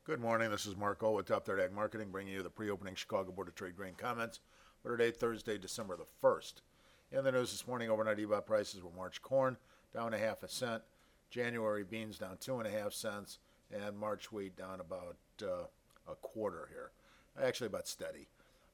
Good morning. This is Mark O with Top Third Ag Marketing, bringing you the pre-opening Chicago Board of Trade grain comments for today, Thursday, December the 1st. In the news this morning, overnight EBOT prices were March corn down a half a cent, January beans down 2.5 cents, and March wheat down about a quarter here. Actually, about steady.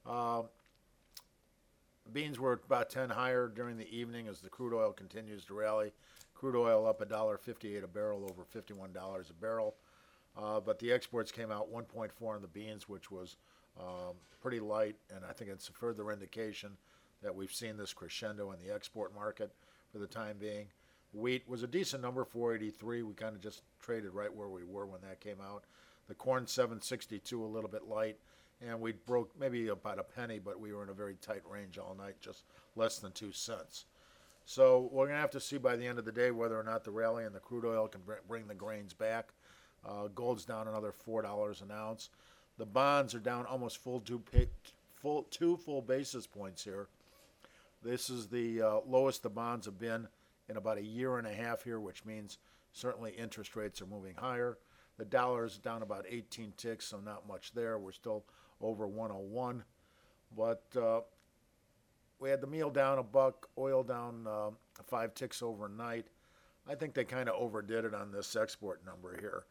Beans were about 10 higher during the evening as the crude oil continues to rally. Crude oil up $1.58 a barrel, over $51 a barrel. But the exports came out 1.4 on the beans, which was pretty light, and I think it's a further indication that we've seen this crescendo in the export market for the time being. Wheat was a decent number, 483. We kind of just traded right where we were when that came out. The corn 762, a little bit light, and we broke maybe about a penny, but we were in a very tight range all night, just less than 2 cents. So we're going to have to see by the end of the day whether or not the rally in the crude oil can bring the grains back. Gold's down another $4 an ounce. The bonds are down almost two full basis points here. This is the lowest the bonds have been in about a year and a half here, which means certainly interest rates are moving higher. The dollar is down about 18 ticks, so not much there. We're still over 101. But we had the meal down a buck, oil down 5 ticks overnight. I think they kind of overdid it on this export number here.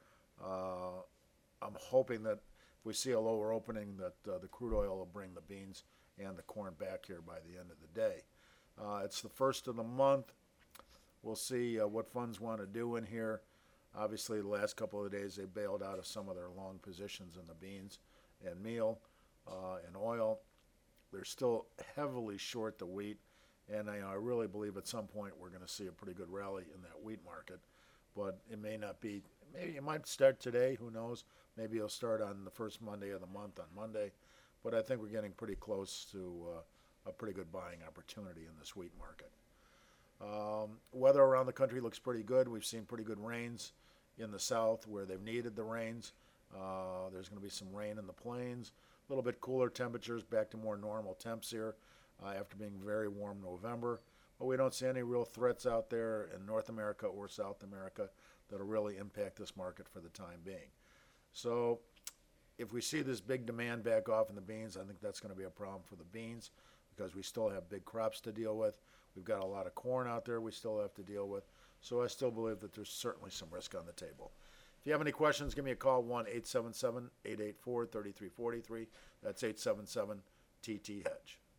I'm hoping that if we see a lower opening that the crude oil will bring the beans and the corn back here by the end of the day. It's the first of the month. We'll see what funds want to do in here. Obviously, the last couple of days they bailed out of some of their long positions in the beans and meal and oil. They're still heavily short the wheat, and I really believe at some point we're going to see a pretty good rally in that wheat market. But it may not be. Maybe it might start today. Who knows? Maybe it'll start on the first Monday of the month on Monday. But I think we're getting pretty close to a pretty good buying opportunity in this wheat market. Weather around the country looks pretty good. We've seen pretty good rains in the south where they've needed the rains. There's going to be some rain in the plains. A little bit cooler temperatures, back to more normal temps here after being very warm November. But we don't see any real threats out there in North America or South America that'll really impact this market for the time being. So if we see this big demand back off in the beans, I think that's going to be a problem for the beans because we still have big crops to deal with. We've got a lot of corn out there we still have to deal with. So I still believe that there's certainly some risk on the table. If you have any questions, give me a call, 1-877-884-3343. That's 877-TT-HEDGE.